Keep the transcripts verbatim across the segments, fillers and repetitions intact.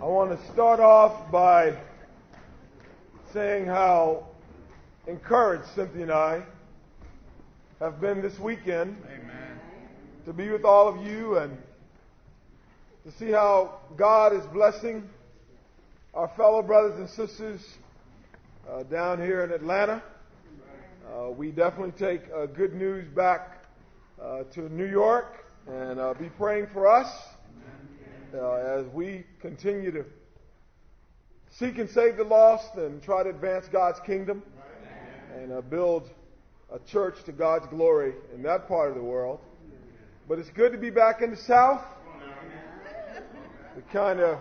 I want to start off by saying how encouraged Cynthia and I have been this weekend. Amen. To be with all of you and to see how God is blessing our fellow brothers and sisters uh, down here in Atlanta. Uh, we definitely take uh, good news back uh, to New York, and uh, be praying for us uh, as we continue to seek and save the lost and try to advance God's kingdom and uh, build a church to God's glory in that part of the world. But it's good to be back in the South. We kind of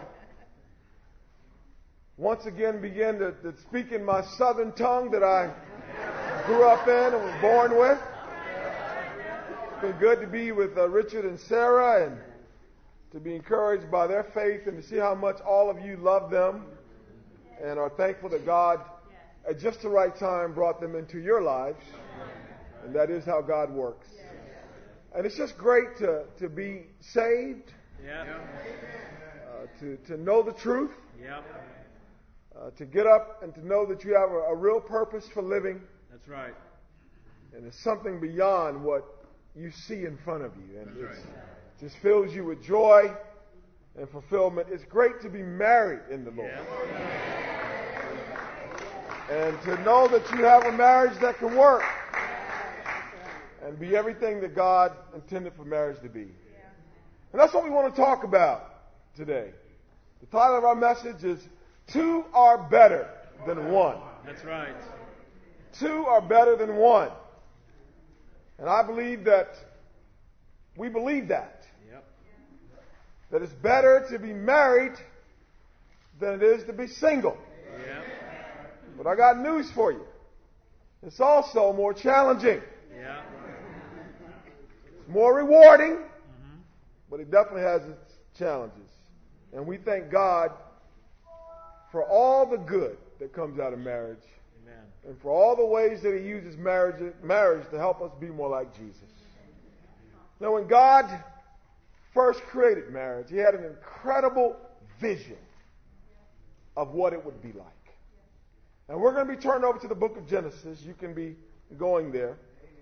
once again begin to, to speak in my southern tongue that I grew up in and was born with. It's been good to be with uh, Richard and Sarah and to be encouraged by their faith and to see how much all of you love them and are thankful that God at just the right time brought them into your lives. And that is how God works. And it's just great to, to be saved, Yep. uh, to, to know the truth, Yep. uh, to get up and to know that you have a, a real purpose for living. That's right. And it's something beyond what you see in front of you. And That's it right. just fills you with joy and fulfillment. It's great to be married in the Lord. And to know that you have a marriage that can work and be everything that God intended for marriage to be. And that's what we want to talk about today. The title of our message is Two Are Better Than One. That's right. Two are better than one. And I believe that we believe that. Yep. That it's better to be married than it is to be single. Yep. But I got news for you. It's also more challenging. Yep. It's more rewarding, Mm-hmm. but it definitely has its challenges. And we thank God for all the good that comes out of marriage. Amen. And for all the ways that He uses marriage, marriage to help us be more like Jesus. Now, when God first created marriage, He had an incredible vision of what it would be like. And we're going to be turned over to the book of Genesis. You can be going there.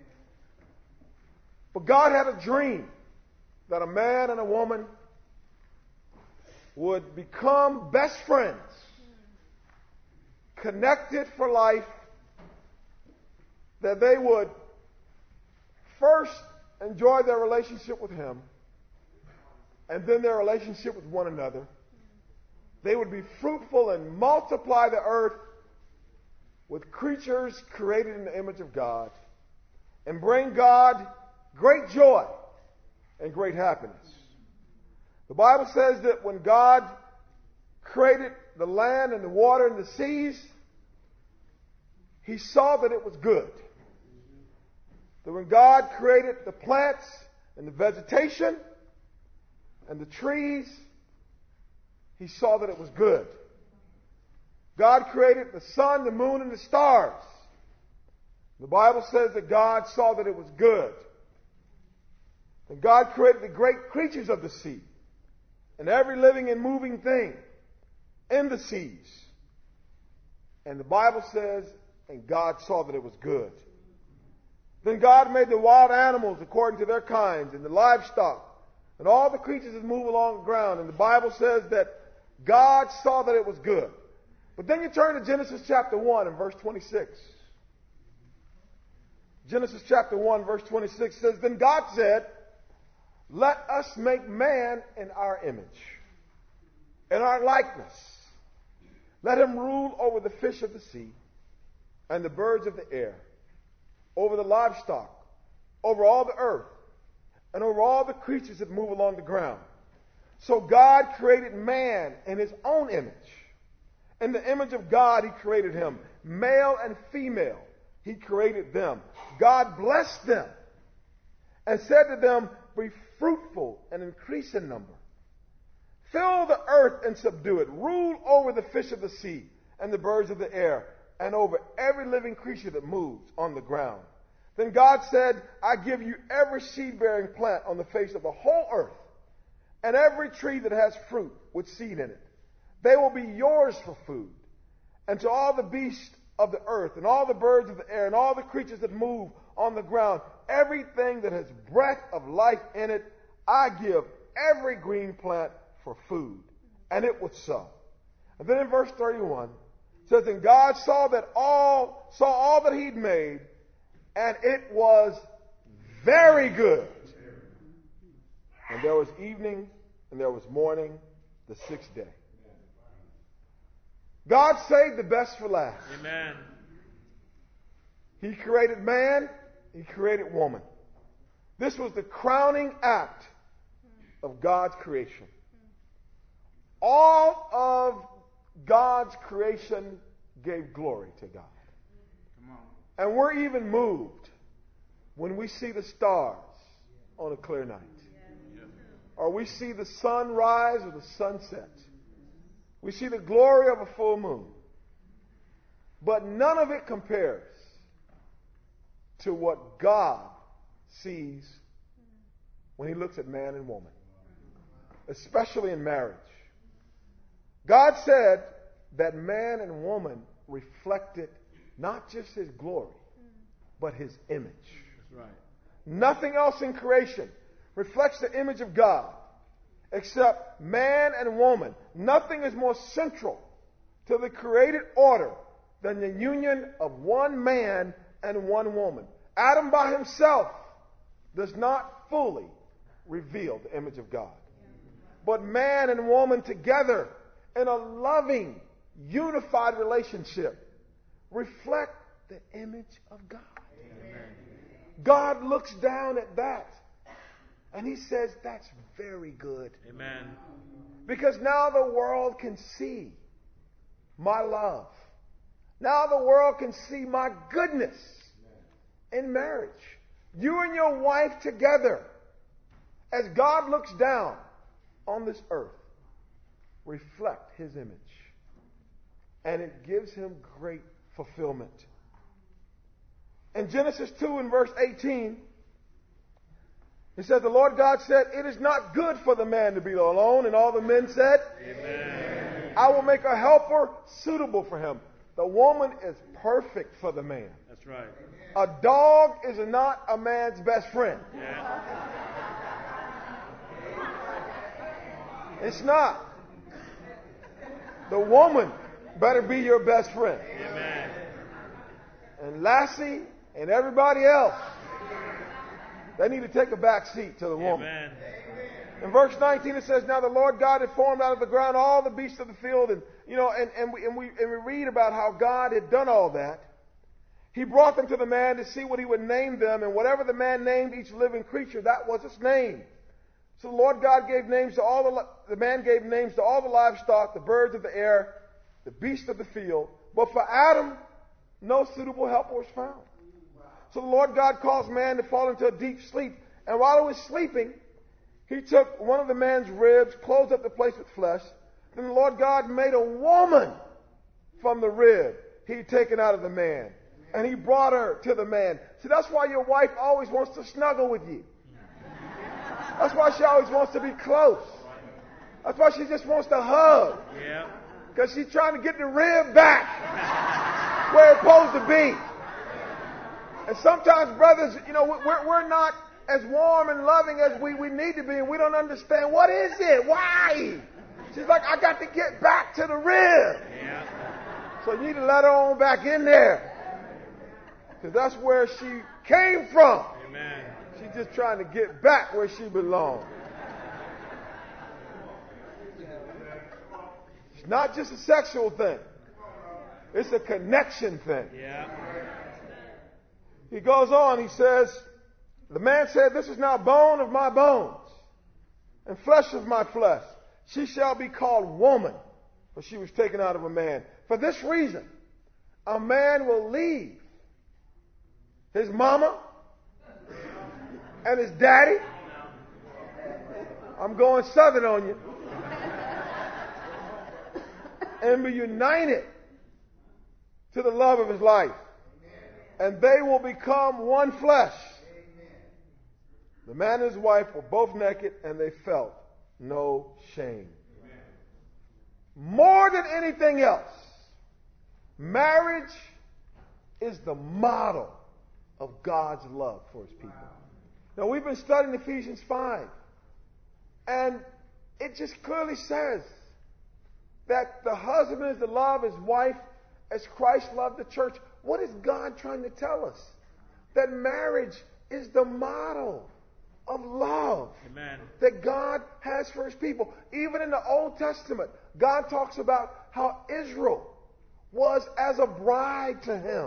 But God had a dream that a man and a woman would become best friends, connected for life, that they would first enjoy their relationship with Him and then their relationship with one another. They would be fruitful and multiply the earth with creatures created in the image of God and bring God great joy and great happiness. The Bible says that when God created the land and the water and the seas, He saw that it was good. That when God created the plants and the vegetation and the trees, He saw that it was good. God created the sun, the moon, and the stars. The Bible says that God saw that it was good. And God created the great creatures of the sea and every living and moving thing in the seas. And the Bible says, and God saw that it was good. Then God made the wild animals according to their kinds and the livestock and all the creatures that move along the ground. And the Bible says that God saw that it was good. But then you turn to Genesis chapter one and verse twenty-six. Genesis chapter one verse twenty-six says, Then God said, Let us make man in our image, in our likeness. Let him rule over the fish of the sea and the birds of the air, over the livestock, over all the earth, and over all the creatures that move along the ground. So God created man in His own image. In the image of God He created him. Male and female He created them. God blessed them and said to them, Be fruitful and increase in number. Fill the earth and subdue it. Rule over the fish of the sea and the birds of the air and over every living creature that moves on the ground. Then God said, I give you every seed-bearing plant on the face of the whole earth and every tree that has fruit with seed in it. They will be yours for food. And to all the beasts of the earth, and all the birds of the air, and all the creatures that move on the ground, everything that has breath of life in it, I give every green plant for food. And it was so. And then in verse thirty-one, it says, and God saw that all, saw all that he'd made, and it was very good. And there was evening, and there was morning, the sixth day. God saved the best for last. Amen. He created man, he created woman. This was the crowning act of God's creation. All of God's creation gave glory to God. Come on. And we're even moved when we see the stars on a clear night. Yeah. Or we see the sun rise or the sun set. We see the glory of a full moon. But none of it compares to what God sees when he looks at man and woman, especially in marriage. God said that man and woman reflected not just his glory, but his image. That's right. Nothing else in creation reflects the image of God except man and woman. Nothing is more central to the created order than the union of one man and one woman. Adam by himself does not fully reveal the image of God. But man and woman together in a loving, unified relationship reflect the image of God. Amen. God looks down at that and he says, that's very good. Amen. Because now the world can see my love. Now the world can see my goodness in marriage. You and your wife together, as God looks down on this earth, reflect his image. And it gives him great fulfillment. In Genesis two and verse eighteen, it says, the Lord God said, it is not good for the man to be alone. And all the men said, Amen. I will make a helper suitable for him. The woman is perfect for the man. That's right. A dog is not a man's best friend. Yeah. It's not. The woman better be your best friend. Amen. And Lassie and everybody else, they need to take a back seat to the woman. Amen. In verse nineteen it says, now the Lord God had formed out of the ground all the beasts of the field. And, you know, and, and, we, and, we, and we read about how God had done all that. He brought them to the man to see what he would name them. And whatever the man named each living creature, that was its name. So the Lord God gave names to all the, the man gave names to all the livestock, the birds of the air, the beasts of the field. But for Adam, no suitable helper was found. So the Lord God caused man to fall into a deep sleep. And while he was sleeping, he took one of the man's ribs, closed up the place with flesh. Then the Lord God made a woman from the rib he had taken out of the man. And he brought her to the man. See, that's why your wife always wants to snuggle with you. That's why she always wants to be close. That's why she just wants to hug. Yeah. Because she's trying to get the rib back where it's supposed to be. And sometimes, brothers, you know, we're, we're not as warm and loving as we, we need to be, and we don't understand. What is it? Why? She's like, I got to get back to the rib. Yeah. So you need to let her on back in there. Because that's where she came from. Amen. She's just trying to get back where she belongs. It's not just a sexual thing. It's a connection thing. Yeah. He goes on, he says, the man said, this is now bone of my bones and flesh of my flesh. She shall be called woman, for she was taken out of a man. For this reason, a man will leave his mama and his daddy. I'm going southern on you. And be united to the love of his life. And they will become one flesh. The man and his wife were both naked and they felt no shame. More anything else, marriage is the model of God's love for his people. Now, we've been studying Ephesians five, and it just clearly says that the husband is to love his wife as Christ loved the church. What is God trying to tell us? That marriage is the model of love. Amen. That God has for his people. Even in the Old Testament, God talks about how Israel was as a bride to him,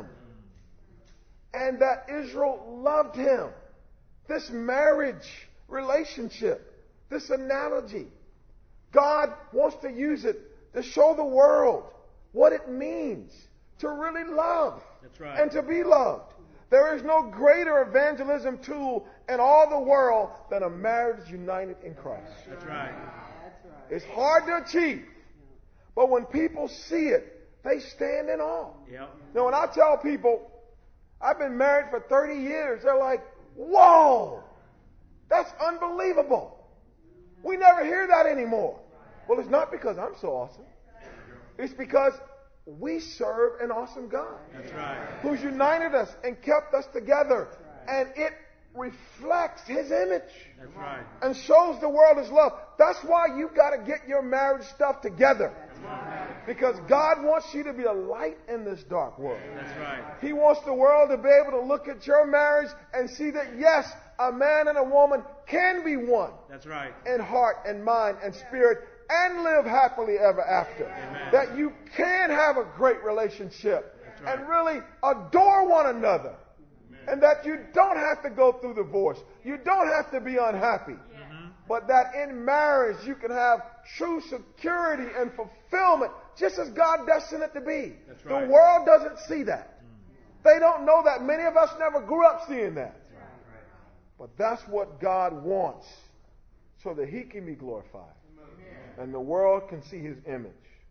and that Israel loved him. This marriage relationship, this analogy, God wants to use it to show the world what it means to really love. That's right. And to be loved. There is no greater evangelism tool in all the world than a marriage united in Christ. That's right. It's hard to achieve, but when people see it, they stand in awe. Yep. Now, when I tell people I've been married for thirty years, they're like, whoa, that's unbelievable. We never hear that anymore. Well, it's not because I'm so awesome. It's because we serve an awesome God. That's right. Who's united us and kept us together. And it reflects his image. That's right. And shows the world his love. That's why you've got to get your marriage stuff together. Because God wants you to be a light in this dark world. That's right. He wants the world to be able to look at your marriage and see that, yes, a man and a woman can be one. That's right. In heart and mind and spirit, and live happily ever after. Amen. That you can have a great relationship. That's right. And really adore one another. Amen. And that you don't have to go through divorce. You don't have to be unhappy. Mm-hmm. But that in marriage you can have true security and fulfillment, just as God destined it to be. That's right. The world doesn't see that. Mm-hmm. They don't know that. Many of us never grew up seeing that. That's right. But that's what God wants, so that he can be glorified. And the world can see his image.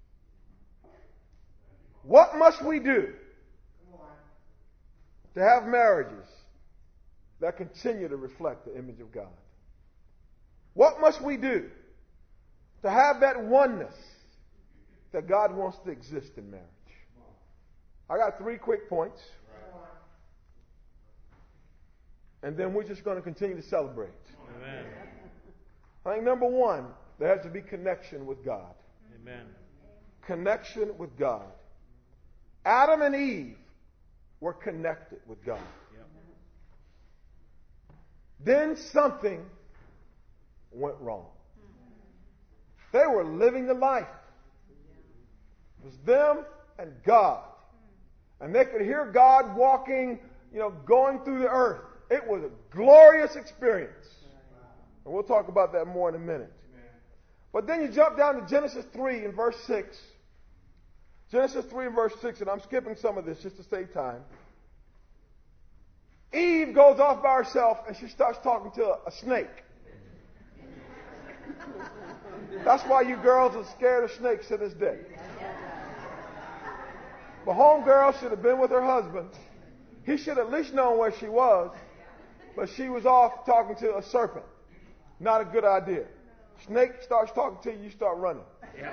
What must we do to have marriages that continue to reflect the image of God? What must we do to have that oneness that God wants to exist in marriage? I got three quick points. And then we're just going to continue to celebrate. Amen. I think number one, there has to be connection with God. Amen. Connection with God. Adam and Eve were connected with God. Yep. Then something went wrong. They were living the life. It was them and God. And they could hear God walking, you know, going through the earth. It was a glorious experience. And we'll talk about that more in a minute. But then you jump down to Genesis three and verse six. Genesis three and verse six, and I'm skipping some of this just to save time. Eve goes off by herself and she starts talking to a, a snake. That's why you girls are scared of snakes to this day. The homegirl should have been with her husband. He should have at least known where she was, but she was off talking to a serpent. Not a good idea. Snake starts talking to you, you start running. Yeah.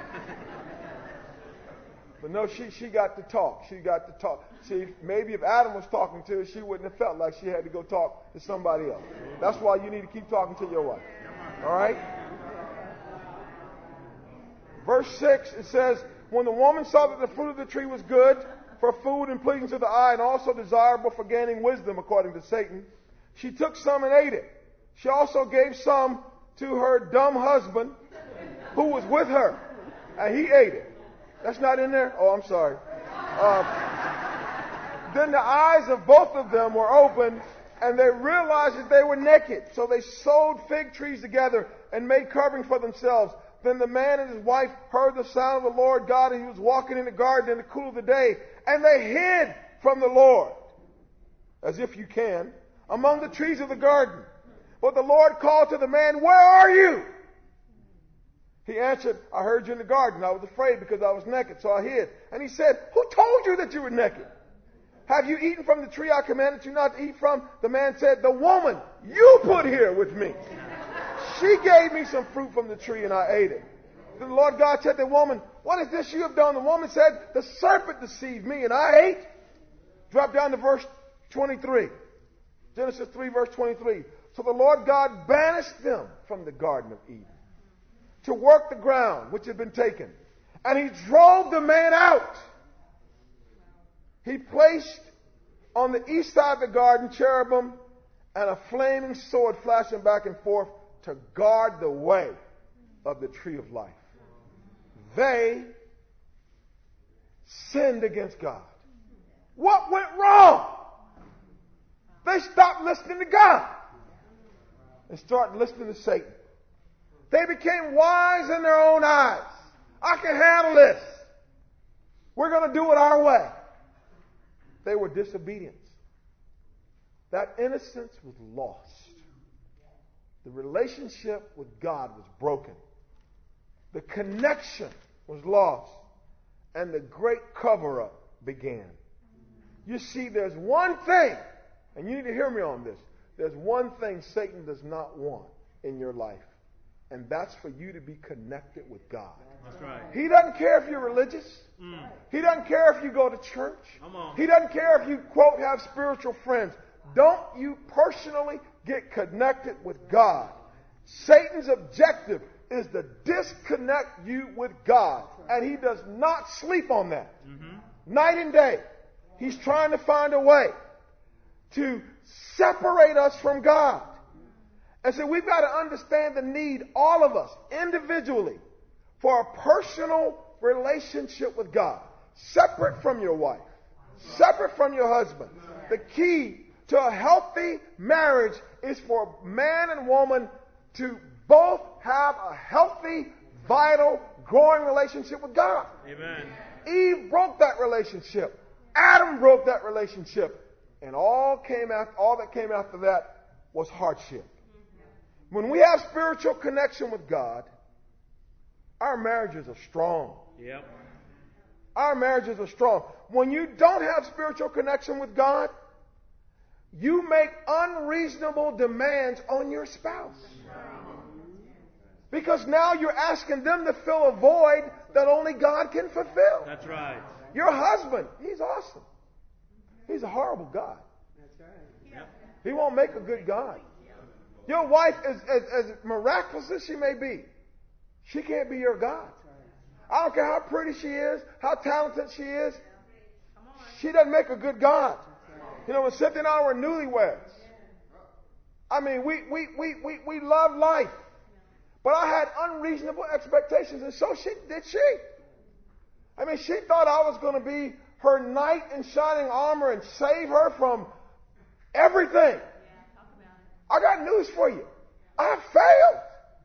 But no, she, she got to talk. She got to talk. See, maybe if Adam was talking to her, she wouldn't have felt like she had to go talk to somebody else. That's why you need to keep talking to your wife. All right? Verse six, it says, when the woman saw that the fruit of the tree was good for food and pleasing to the eye and also desirable for gaining wisdom, according to Satan, she took some and ate it. She also gave some to her dumb husband who was with her, and he ate it. That's not in there? Oh, I'm sorry. Uh, then the eyes of both of them were opened, and they realized that they were naked. So they sewed fig trees together and made covering for themselves. Then the man and his wife heard the sound of the Lord God, and he was walking in the garden in the cool of the day, and they hid from the Lord, as if you can, among the trees of the garden. But the Lord called to the man, where are you? He answered, I heard you in the garden. I was afraid because I was naked, so I hid. And he said, who told you that you were naked? Have you eaten from the tree I commanded you not to eat from? The man said, the woman you put here with me. She gave me some fruit from the tree and I ate it. Then the Lord God said to the woman, What is this you have done? The woman said, the serpent deceived me and I ate. Drop down to verse twenty-three. Genesis three, verse twenty-three. So the Lord God banished them from the Garden of Eden to work the ground which had been taken. And he drove the man out. He placed on the east side of the garden cherubim and a flaming sword flashing back and forth to guard the way of the tree of life. They sinned against God. What went wrong? They stopped listening to God and started listening to Satan. They became wise in their own eyes. I can handle this. We're going to do it our way. They were disobedient. That innocence was lost. The relationship with God was broken. The connection was lost. And the great cover-up began. You see, there's one thing, and you need to hear me on this. There's one thing Satan does not want in your life. And that's for you to be connected with God. That's right. He doesn't care if you're religious. Mm. He doesn't care if you go to church. Come on. He doesn't care if you, quote, have spiritual friends. Don't you personally get connected with God. Satan's objective is to disconnect you with God. And he does not sleep on that. Mm-hmm. Night and day. He's trying to find a way to separate us from God. And so we've got to understand the need, all of us, individually, for a personal relationship with God. Separate from your wife. Separate from your husband. The key to a healthy marriage is for man and woman to both have a healthy, vital, growing relationship with God. Amen. Eve broke that relationship. Adam broke that relationship. And all came after, all that came after that was hardship. When we have spiritual connection with God, our marriages are strong. Yep. Our marriages are strong. When you don't have spiritual connection with God, you make unreasonable demands on your spouse. Because now you're asking them to fill a void that only God can fulfill. That's right. Your husband, he's awesome. He's a horrible God. That's right. Yep. He won't make a good God. Your wife, as, as, as miraculous as she may be, she can't be your God. I don't care how pretty she is, how talented she is. She doesn't make a good God. You know, when Cynthia and I were newlyweds, I mean, we, we, we, we, we love life. But I had unreasonable expectations, and so she, did she. I mean, she thought I was going to be her knight in shining armor and save her from everything. I got news for you. I failed.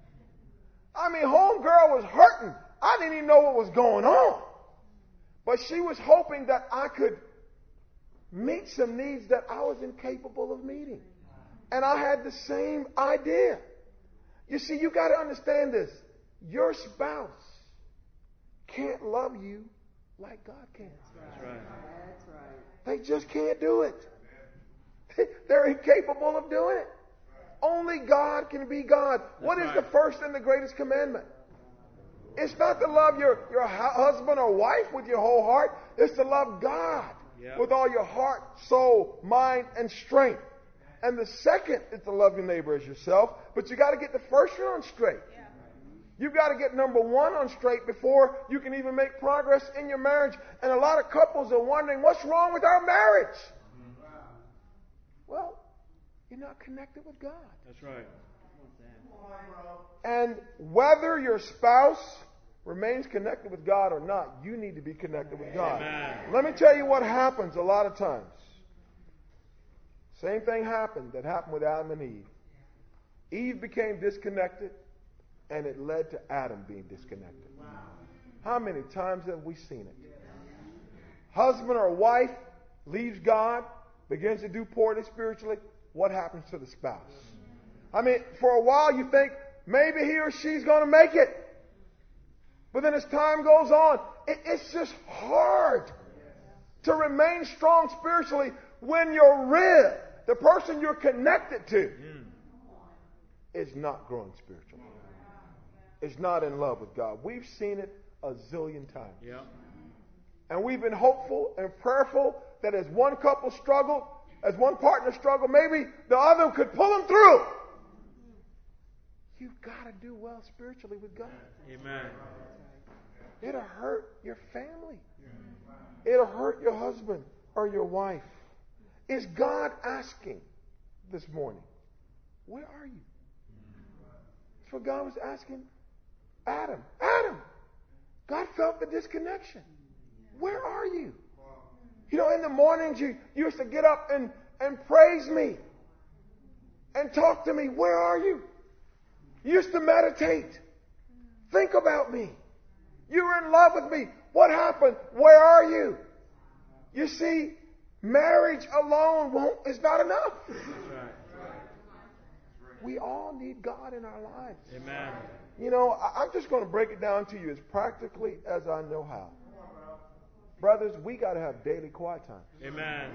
I mean, homegirl was hurting. I didn't even know what was going on. But she was hoping that I could meet some needs that I was incapable of meeting. And I had the same idea. You see, you got to understand this. Your spouse can't love you like God can. That's right. That's right. They just can't do it. They're incapable of doing it. Only God can be God. That's what is right. the first and the greatest commandment? It's not to love your, your husband or wife with your whole heart. It's to love God Yep. with all your heart, soul, mind, and strength. And the second is to love your neighbor as yourself. But you got to get the first one on straight. You've got to get number one on straight before you can even make progress in your marriage. And a lot of couples are wondering, what's wrong with our marriage? Well, you're not connected with God. That's right. And whether your spouse remains connected with God or not, you need to be connected with God. Amen. Let me tell you what happens a lot of times. Same thing happened that happened with Adam and Eve. Eve became disconnected, and it led to Adam being disconnected. How many times have we seen it? Husband or wife leaves God, begins to do poorly spiritually. What happens to the spouse? I mean, for a while you think maybe he or she's going to make it. But then as time goes on, it, it's just hard to remain strong spiritually when your rib, the person you're connected to, Mm. is not growing spiritually. Is not in love with God. We've seen it a zillion times. Yep. And we've been hopeful and prayerful that as one couple struggled, as one partner struggled, maybe the other could pull them through. You've got to do well spiritually with God. Amen. It'll hurt your family. It'll hurt your husband or your wife. Is God asking this morning, where are you? That's what God was asking Adam. Adam, God felt the disconnection. Where are you? You know, in the mornings you, you used to get up and, and praise me and talk to me. Where are you? You used to meditate. Think about me. You were in love with me. What happened? Where are you? You see, marriage alone won't, is not enough. That's right. We all need God in our lives. Amen. You know, I, I'm just going to break it down to you as practically as I know how. Brothers, we got to have daily quiet time. Amen.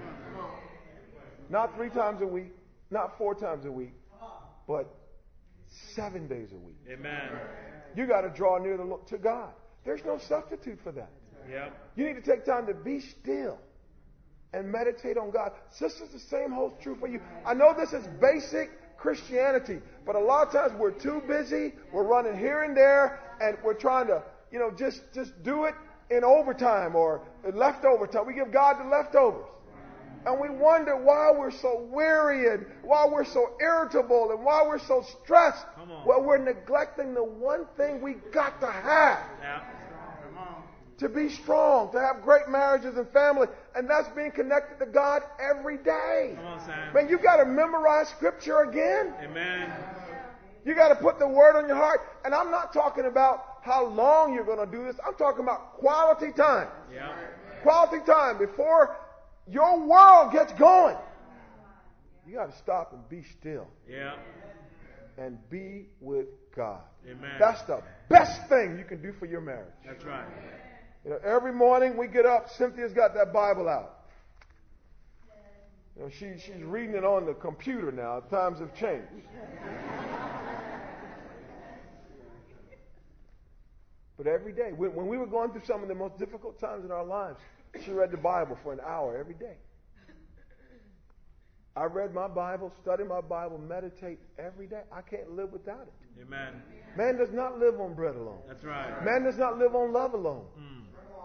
Not three times a week, not four times a week, but seven days a week. Amen. You got to draw near the, to God. There's no substitute for that. Yep. You need to take time to be still and meditate on God. Sisters, the same holds true for you. I know this is basic Christianity, but a lot of times we're too busy. We're running here and there, and we're trying to, you know, just, just do it in overtime or leftover time. We give God the leftovers. And we wonder why we're so weary and why we're so irritable and why we're so stressed. Well, we're neglecting the one thing we got to have. Yeah. Come on. To be strong, to have great marriages and family. And that's being connected to God every day. Come on, Sam. Man, you got to memorize scripture again. Amen. You got to put the word on your heart. And I'm not talking about how long you're going to do this. I'm talking about quality time. Yeah. Quality time before your world gets going. You got to stop and be still. Yeah. And be with God. Amen. That's the best thing you can do for your marriage. That's right. You know, every morning we get up, Cynthia's got that Bible out. You know, she, she's reading it on the computer now. Times have changed. But every day, when, when we were going through some of the most difficult times in our lives, she read the Bible for an hour every day. I read my Bible, study my Bible, meditate every day. I can't live without it. Amen. Man does not live on bread alone. That's right. Man does not live on love alone. Mm.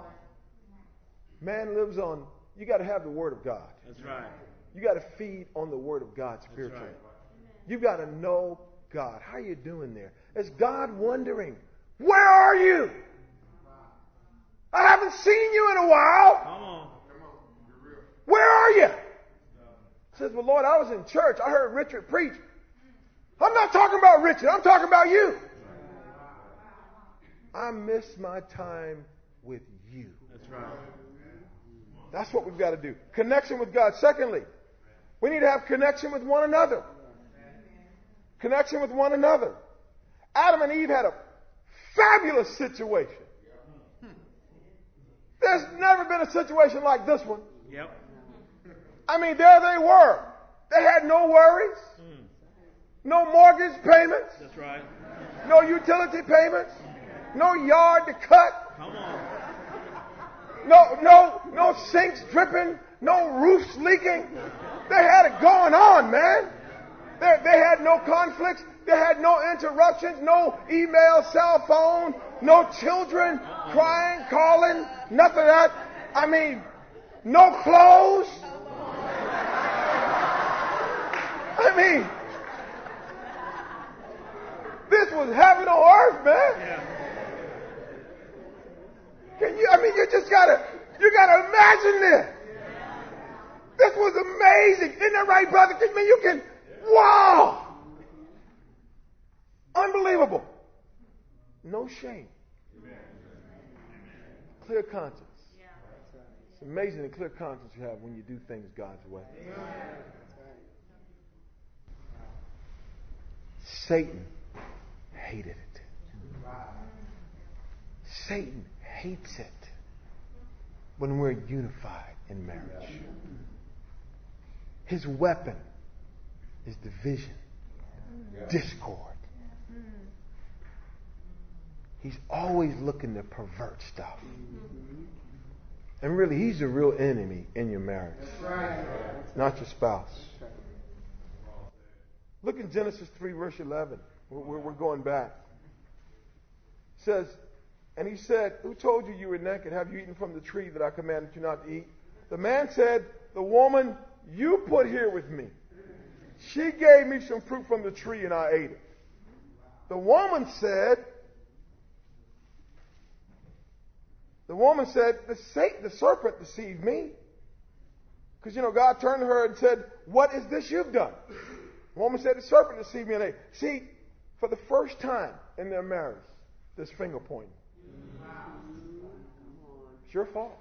Man lives on, you got to have the Word of God. That's right. You got to feed on the Word of God spiritually. That's right. You got to know God. How you doing there? Is God wondering, where are you? I haven't seen you in a while. Come on. Where are you? Says, well, Lord, I was in church. I heard Richard preach. I'm not talking about Richard. I'm talking about you. I miss my time with you. That's right. That's what we've got to do. Connection with God. Secondly, we need to have connection with one another. Connection with one another. Adam and Eve had a fabulous situation. There's never been a situation like this one. Yep. I mean, there they were. They had no worries, Mm. no mortgage payments, That's right. no utility payments, no yard to cut, Come on. no, no, no sinks dripping, no roofs leaking. They had it going on, man. They, they had no conflicts. They had no interruptions, no email, cell phone, no children crying, calling, nothing of that. I mean, no clothes. I mean, this was heaven on earth, man. Yeah. Can you? I mean, you just gotta, you gotta imagine this. This was amazing, isn't that right, brother? I mean, you can, wow, unbelievable. No shame, clear conscience. It's amazing the clear conscience you have when you do things God's way. Satan hated it. Satan hates it when we're unified in marriage. His weapon is division, discord. he's always looking to pervert stuff. And really, he's the real enemy in your marriage, not your spouse. Look in Genesis three, verse eleven. We're, we're going back. It says, and he said, who told you you were naked? Have you eaten from the tree that I commanded you not to eat? The man said, the woman you put here with me. She gave me some fruit from the tree and I ate it. The woman said, the woman said, the, Satan, the serpent deceived me. Because, you know, God turned to her and said, what is this you've done? The woman said, the serpent deceived me and ate. See, for the first time in their marriage, this finger pointing. It's your fault.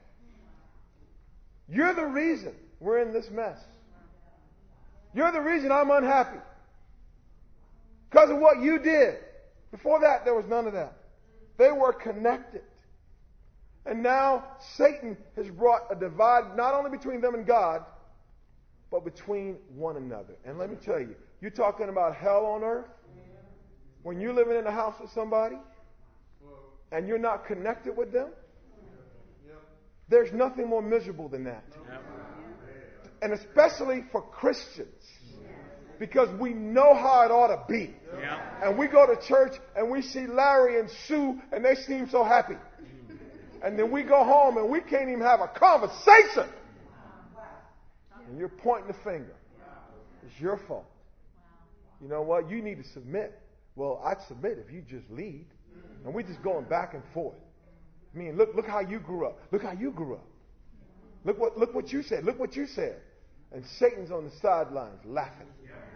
You're the reason we're in this mess. You're the reason I'm unhappy. Because of what you did. Before that, there was none of that. They were connected. And now Satan has brought a divide not only between them and God, but between one another. And let me tell you, you're talking about hell on earth. When you're living in a house with somebody and you're not connected with them, there's nothing more miserable than that. And especially for Christians. Because we know how it ought to be. And we go to church and we see Larry and Sue and they seem so happy. And then we go home and we can't even have a conversation. And you're pointing the finger. It's your fault. You know what? You need to submit. Well, I'd submit if you just lead. And we're just going back and forth. I mean, look, look how you grew up. Look how you grew up. Look what, look what you said. Look what you said. And Satan's on the sidelines laughing.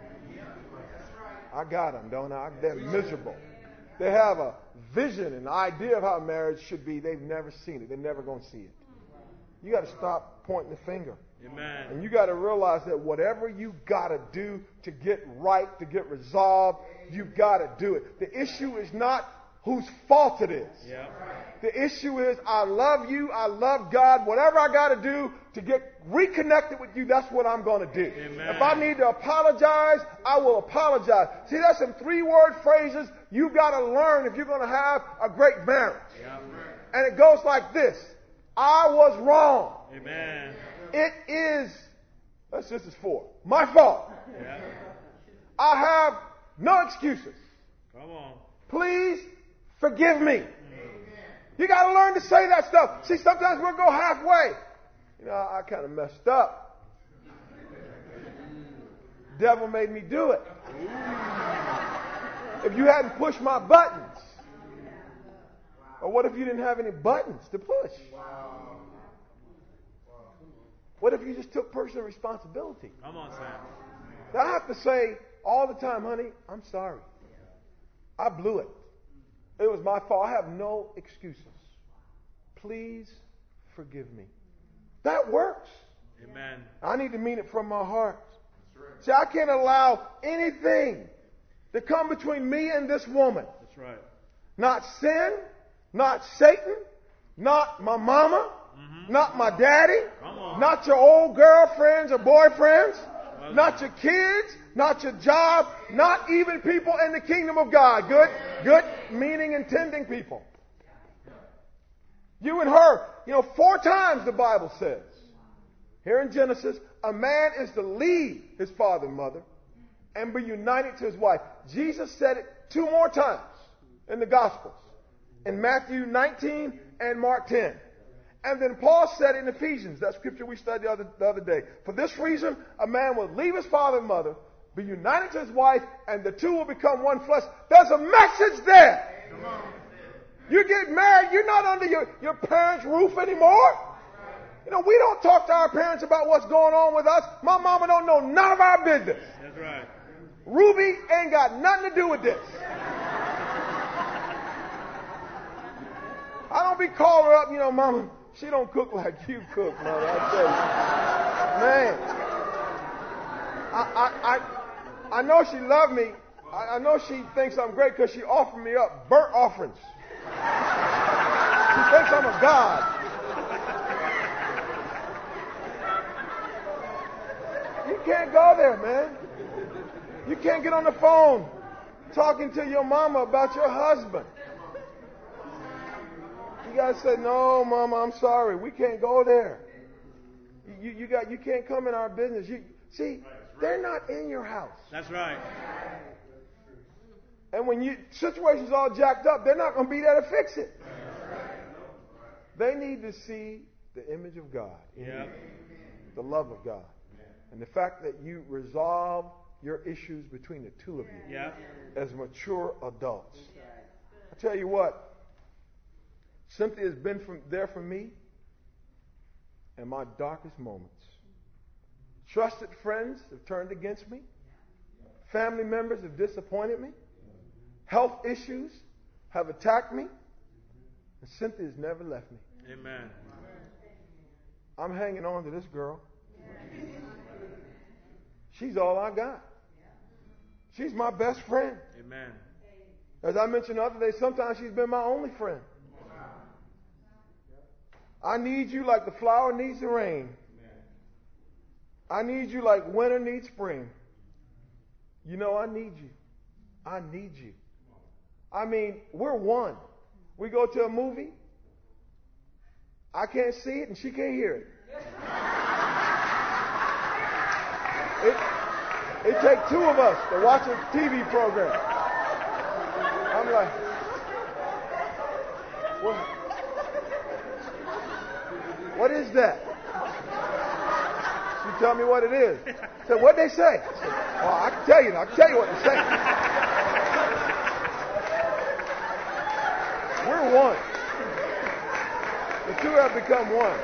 I got them, don't I? They're miserable. They have a vision and idea of how marriage should be. They've never seen it. They're never going to see it. You got to stop pointing the finger. Amen. And you got to realize that whatever you got to do to get right, to get resolved, you got to do it. The issue is not whose fault it is. Yep. The issue is I love you, I love God. Whatever I got to do to get reconnected with you, that's what I'm going to do. Amen. If I need to apologize, I will apologize. See, that's some three-word phrases you got to learn if you're going to have a great marriage. Yep. And it goes like this. I was wrong. Amen. It is, that's just as four, my fault. Yep. I have no excuses. Come on. Please forgive me. You got to learn to say that stuff. See, sometimes we'll go halfway. You know, I kind of messed up. Devil made me do it. If you hadn't pushed my buttons. Or what if you didn't have any buttons to push? What if you just took personal responsibility? Come on, Sam. Now, I have to say all the time, honey, I'm sorry. I blew it. It was my fault. I have no excuses. Please forgive me. That works. Amen. I need to mean it from my heart. See, I can't allow anything to come between me and this woman. That's right. Not sin, not Satan, not my mama, Mm-hmm. not my daddy, Come on. not your old girlfriends or boyfriends, Well, not your kids, not your job, not even people in the kingdom of God. Good, good, meaning, intending people. You and her, you know, four times the Bible says, here in Genesis, a man is to leave his father and mother and be united to his wife. Jesus said it two more times in the Gospels, in Matthew nineteen and Mark ten. And then Paul said in Ephesians, that scripture we studied the other, the other day, for this reason, a man will leave his father and mother, be united to his wife, and the two will become one flesh. There's a message there. Come on. You get married, you're not under your, your parents' roof anymore. You know, we don't talk to our parents about what's going on with us. My mama don't know none of our business. That's right. Ruby ain't got nothing to do with this. I don't be calling her up, you know, mama, she don't cook like you cook, mother. I tell you. Man. I, I, I, I know she loved me. I, I know she thinks I'm great because she offered me up burnt offerings. She thinks I'm a god. You can't go there, man. You can't get on the phone talking to your mama about your husband. You got to say, no, Mama, I'm sorry. We can't go there. You, you, got, you can't come in our business. You, see, they're not in your house. That's right. And when you situation's all jacked up, they're not going to be there to fix it. They need to see the image of God, Yeah. the love of God, and the fact that you resolve your issues between the two of you Yeah. as mature adults. I tell you what, Cynthia has been from, there for me in my darkest moments. Trusted friends have turned against me. Family members have disappointed me. Health issues have attacked me. And Cynthia's never left me. Amen. I'm hanging on to this girl. She's all I got. She's my best friend. Amen. As I mentioned the other day, sometimes she's been my only friend. I need you like the flower needs the rain. I need you like winter needs spring. You know, I need you. I need you. I mean, we're one. We go to a movie. I can't see it and she can't hear it. It, it takes two of us to watch a T V program. I'm like, what, what is that? She tell me what it is. I said, what'd they say? I said, well, I can tell you. I can tell you what they say. We're one. The two have become one.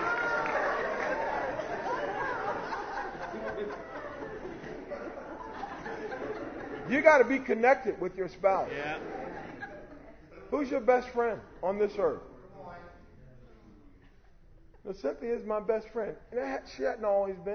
You got to be connected with your spouse. Yeah. Who's your best friend on this earth? Now, Cynthia is my best friend. And she hadn't always been.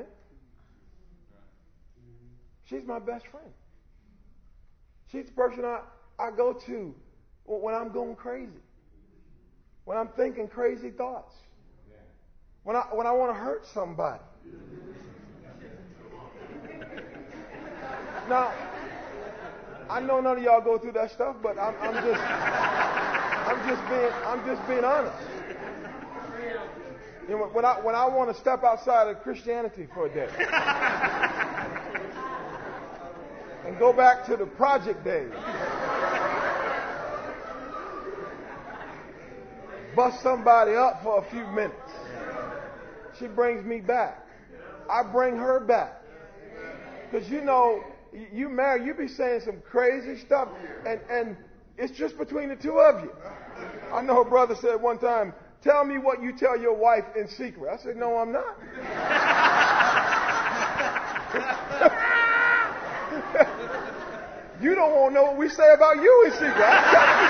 She's my best friend. She's the person I, I go to when I'm going crazy. When I'm thinking crazy thoughts. When I, when I want to hurt somebody. Now, I know none of y'all go through that stuff, but I'm, I'm just, I'm just being, I'm just being honest. You know, when I when I want to step outside of Christianity for a day and go back to the project days, bust somebody up for a few minutes, she brings me back. I bring her back, because you know, you married, you be saying some crazy stuff, and and it's just between the two of you. I know her brother said one time, tell me what you tell your wife in secret. I said, no, I'm not. You don't want to know what we say about you in secret. I'm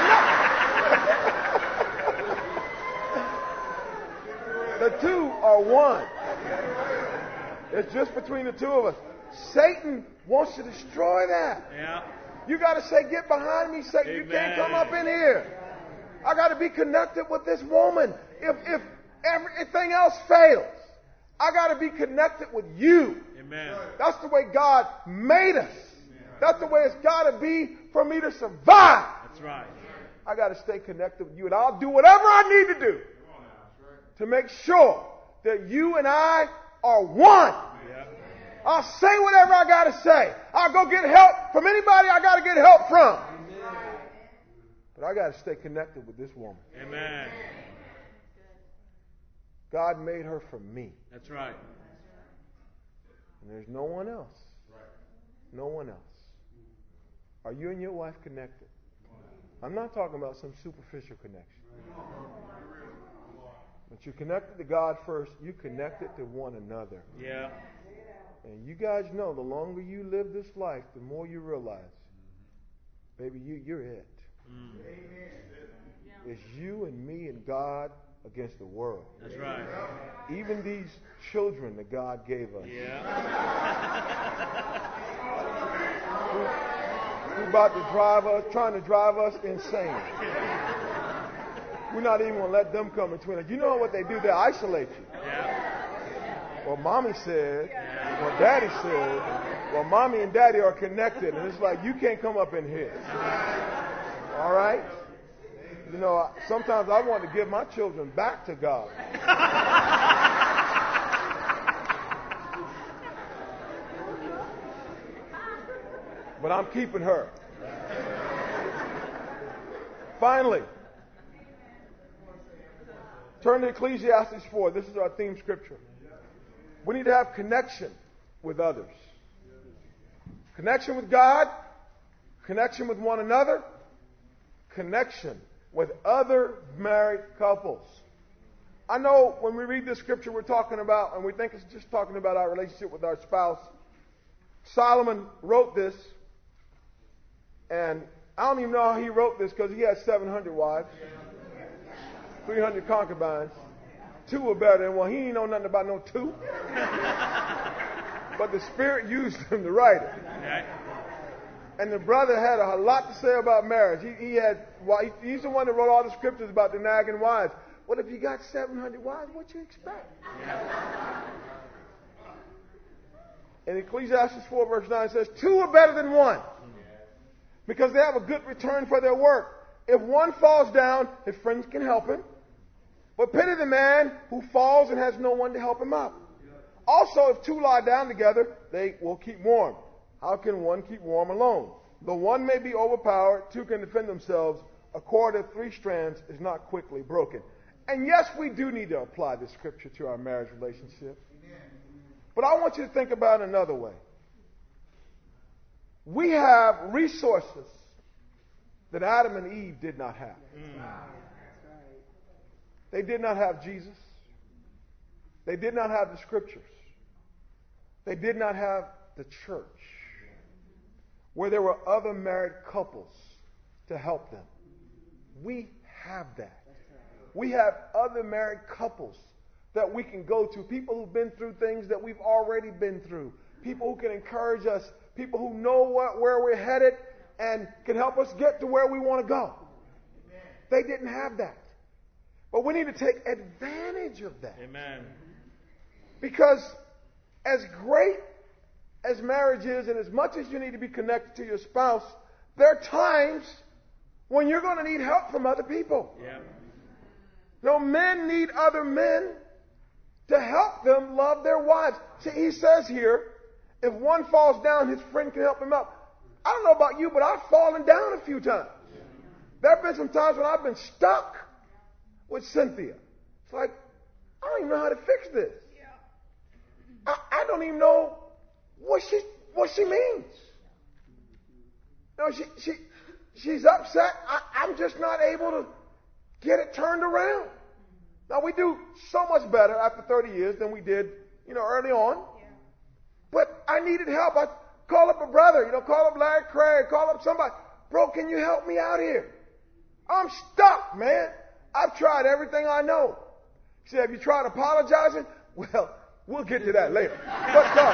telling you nothing. The two are one. It's just between the two of us. Satan wants to destroy that. Yeah. You got to say, get behind me, Satan. Amen. You can't come up in here. I got to be connected with this woman. If if everything else fails, I got to be connected with you. Amen. That's the way God made us. That's the way it's got to be for me to survive. That's right. I got to stay connected with you, and I'll do whatever I need to do to make sure that you and I are one. Yeah. I'll say whatever I got to say. I'll go get help from anybody I got to get help from. But I got to stay connected with this woman. Amen. God made her for me. That's right. And there's no one else. No one else. Are you and your wife connected? I'm not talking about some superficial connection. But you're connected to God first. You're connected to one another. Yeah. And you guys know, the longer you live this life, the more you realize, baby, you, you're it. Mm. It's you and me and God against the world. That's right. Even these children that God gave us. Yeah. Who, who about to drive us, trying to drive us insane. We're not even going to let them come between us. You know what they do? They isolate you. Yeah. Well, mommy said, well, daddy said, well, mommy and daddy are connected. And it's like, you can't come up in here. All right? You know, I- sometimes I want to give my children back to God. But I'm keeping her. Finally, turn to Ecclesiastes four. This is our theme scripture. We need to have connection with others. Connection with God, connection with one another, connection with other married couples. I know when we read this scripture we're talking about, and we think it's just talking about our relationship with our spouse. Solomon wrote this, and I don't even know how he wrote this because he had seven hundred wives, three hundred concubines. Two were better than one. He didn't know nothing about no two. But the Spirit used him to write it. And the brother had a lot to say about marriage. He, he had, well, he, he's the one that wrote all the scriptures about the nagging wives. What if you got seven hundred wives? What you expect? In Ecclesiastes four verse nine it says, two are better than one because they have a good return for their work. If one falls down, his friends can help him. But pity the man who falls and has no one to help him up. Also, if two lie down together, they will keep warm. How can one keep warm alone? Though one may be overpowered, two can defend themselves. A cord of three strands is not quickly broken. And yes, we do need to apply this scripture to our marriage relationship. But I want you to think about it another way. We have resources that Adam and Eve did not have. That's right. They did not have Jesus. They did not have the scriptures. They did not have the church, where there were other married couples to help them. We have that. We have other married couples that we can go to, people who've been through things that we've already been through, people who can encourage us, people who know what, where we're headed and can help us get to where we want to go. They didn't have that. But we need to take advantage of that. Amen. Because as great as marriage is, and as much as you need to be connected to your spouse, there are times when you're going to need help from other people. Yeah. No, men need other men to help them love their wives. See, he says here, if one falls down, his friend can help him up. I don't know about you, but I've fallen down a few times. There have been some times when I've been stuck with Cynthia. It's like, I don't even know how to fix this. I, I don't even know what she what she means. No, she she she's upset. I, I'm just not able to get it turned around. Now we do so much better after thirty years than we did, you know, early on. Yeah. But I needed help. I call up a brother, you know, call up Larry Craig, call up somebody. Bro, can you help me out here? I'm stuck, man. I've tried everything I know. He said, have you tried apologizing? Well, we'll get to that later. But no,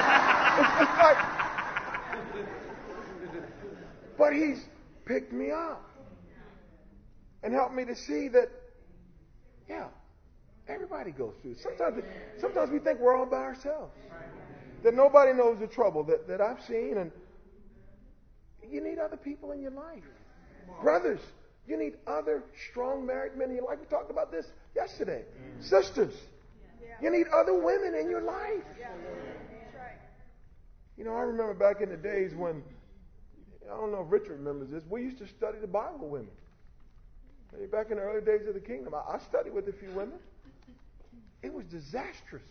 it's, it's like, but he's picked me up and helped me to see that, yeah, everybody goes through it. Sometimes, sometimes we think we're all by ourselves. That nobody knows the trouble that, that I've seen. And you need other people in your life. Brothers, you need other strong married men in your life. We talked about this yesterday. Mm. Sisters, yeah. You need other women in your life. Yeah. That's right. You know, I remember back in the days when, I don't know if Richard remembers this, we used to study the Bible with women. Back in the early days of the kingdom, I, I studied with a few women. It was disastrous.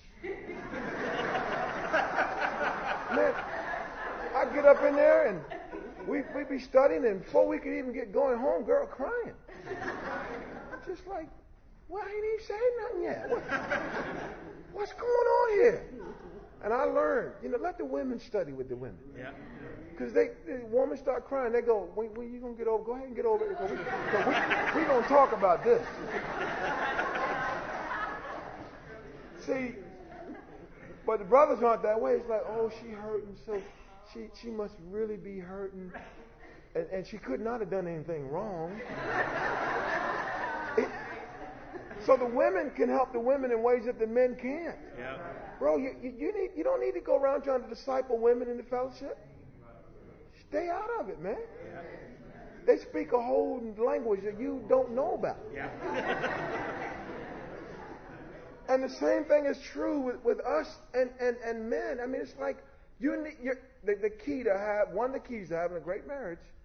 Man, I'd get up in there and We'd, we'd be studying, and before we could even get going home, girl crying. I'm just like, well, I ain't even saying nothing yet. What, what's going on here? And I learned, you know, let the women study with the women. Yeah. Because they, the women start crying, they go, when, when you going to get over? Go ahead and get over it. We're we, we going to talk about this. See, but the brothers aren't that way. It's like, oh, she hurting so... She she must really be hurting, and, and she could not have done anything wrong. It, so the women can help the women in ways that the men can't. Yeah. Bro, you, you you need you don't need to go around trying to disciple women in the fellowship. Stay out of it, man. Yeah. they speak a whole language that you don't know about. Yeah. And the same thing is true with, with us and, and, and men. I mean, it's like you need you're, the, the key to have one of the keys to having a great marriage